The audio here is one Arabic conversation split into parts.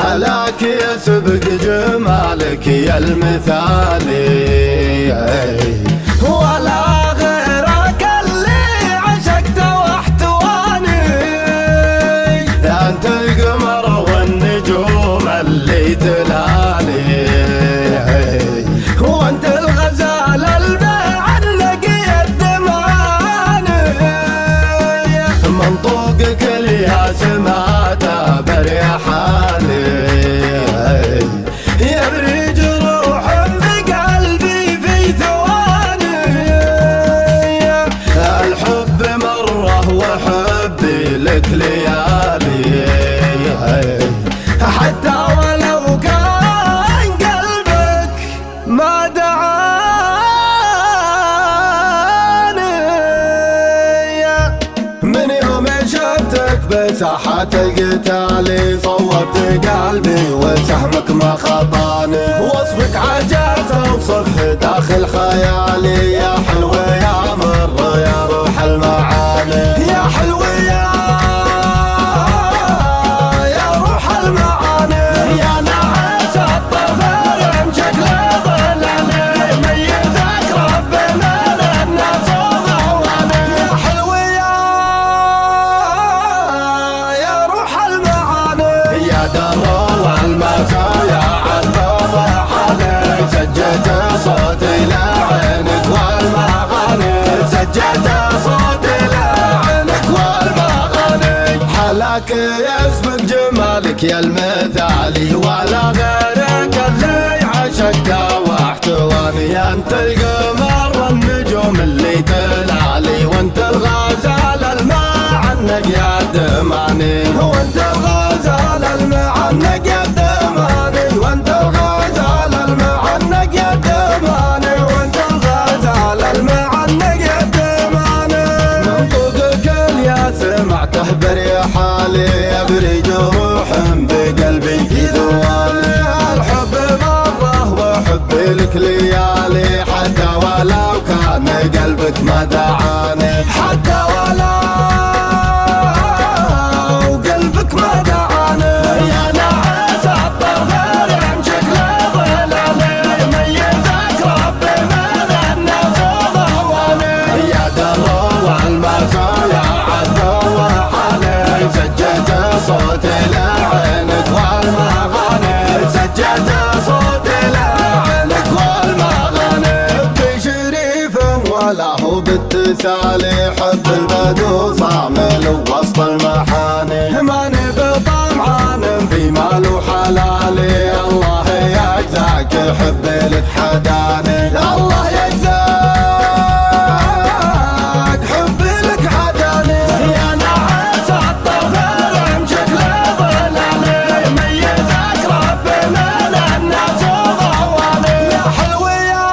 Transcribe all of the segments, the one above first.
حلاك يسبق جمالك يا المثالي، ولا غيرك اللي عشقته واحتواني. انت القمر والنجوم اللي تلالي، وانت الغزال المعنقي الدمعاني. منطوقك يا سماته بريحاني، يبرج روح بقلبي في ثواني. الحب مره وحبي لك ليالي، حتى ولو كان قلبك ما دعاني. من يوم شفتك بساحات القتال صوبت قلبي وسهمك ما خطاني. وصفك عجز اوصفه داخل خيالي، يا حلو يا مر يا روح المعاني. يا حلو يا روح المعاني، يا نعاس الطفل يمشك لظلالي. ميزك ربنا للناس وضواني. يا حلو يا روح المعاني، يا در والمسايا عالبضع عليك. سجلت صوتي لعينك والمغاني، سجلت صوتي لعينك والمغاني. حلاك يسبق جمالك يا المثالي، ولا غيرك اللي عشقته واحتواني. انت القمر والنجوم اللي تلالي، وانت الغزال المعنق يا الدماني. وانت الغزال المعنق يا الدماني، وانت الغزال المعنق يا الدماني، وانت الغزال المعنق يا الدماني. منطقك اليا سمعته بريحالي، يبرج روح بقلبي في ثواني. الحب مره وحبي لك ليالي، حتى ولو كان قلبك ما دعاني. حتى ولو قلبك ما دعاني. يا نعاس الطفل يمشك لظلالي. ميزك ربنا للناس وضواني. يا در والمسايا عالدور حالي، سجلت صوتي لعينك والمغاني. سجلت صوتي لعينك والمغاني. بشريف ولا هو بالتسالي، حب البدو صامل وسط المحاني. ماني بطمعان في مال وحلالي، الله يجزاك حبي لك حداني. الله يجزاك حبي لك حداني. يا نعاس الطفل يمشك لظلالي. ميزك ربنا للناس وضواني. يا حلو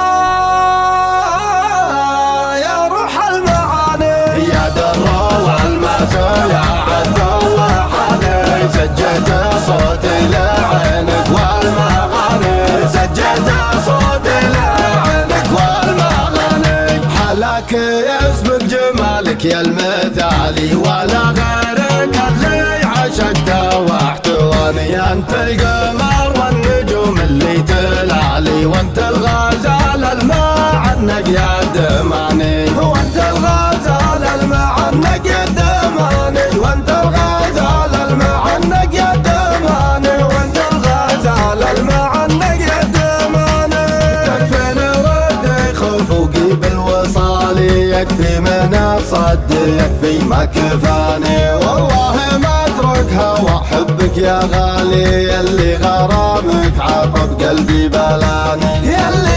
يا روح المعاني، يا در والمسايا عالدور حالي. سجلت صوتي لعينك والمغاني، سجلت صوتي لعينك والمغاني. حلاك يسبق جمالك يا المثالي، ولا غيرك اللي عشقته واحتواني. انت القمر والنجوم اللي تلالي، وانت الغزال المعنق يا الدماني. وانت الغزال المعنق يا الدماني، وانت الغزال المعنق يا الدماني، وانت الغزال المعنق يا الدماني. تكفيني ردي خوف وقيب الوصال، يكفي من الصد يكفي ما كفاني. والله ما اتركها واحبك يا غالي، يلي غرامك عطب قلبي بلاني. يلي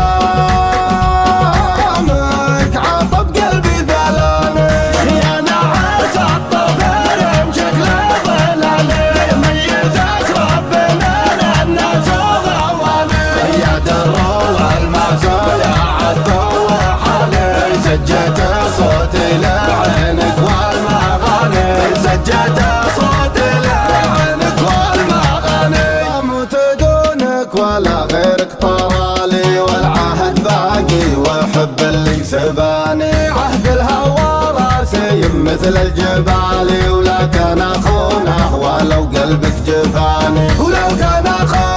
غرامك عطب قلبي بلاني. يا نعاس الطفل يمشك لظلالي. ميزك ربنا للناس وضواني. يا در والمسايا عالدور حالي، سجلت صوتي لعينك والمغاني. سجلت صوتي لعينك والمغاني. اموت دونك ولا غيرك طرالي، والعهد باقي وحب اللي سباني. عهد الهوى راسي مثل الجبال، ولا كان اخونا ولو قلبك جفاني، ولو كان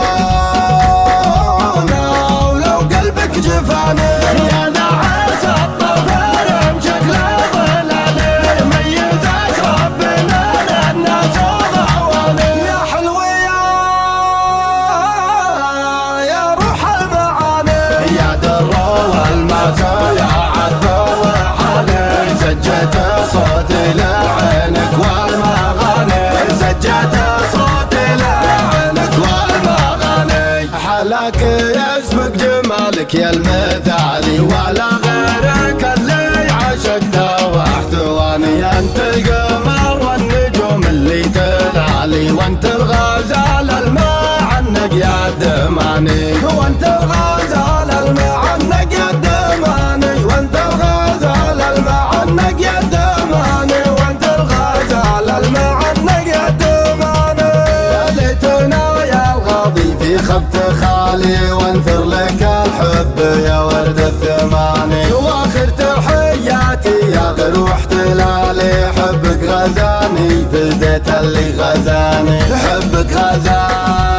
اخونا ولو قلبك جفاني. يا نعاس الطفل بشكله ظلالي، ميزك ربنا للناس وضعواني. يا حلوة يا روح المعاني، يا درة والمسا يا عذبة وحالي، سجت صوت لعينك والمغاني، سجت صوت لعينك والمغاني. حلاك اسمك جمالك يا المثالي، ولا غيرك اللي عشقته واحتواني. انت القمر والنجوم اللي تلالي، وانت الغزال المعنق يا دماني، وانت الغزال المعنق يا دماني، وانت الغزال المعنق يا دماني، وانت الغزال المعنق يا دماني. ليتنا يا الغاضي في خبت خالي، وانثر لك الحب يا ورد الثماني. واخر تحياتي يا غروح تلالي، حبك غزاني فديت اللي غزاني، حبك غزاني.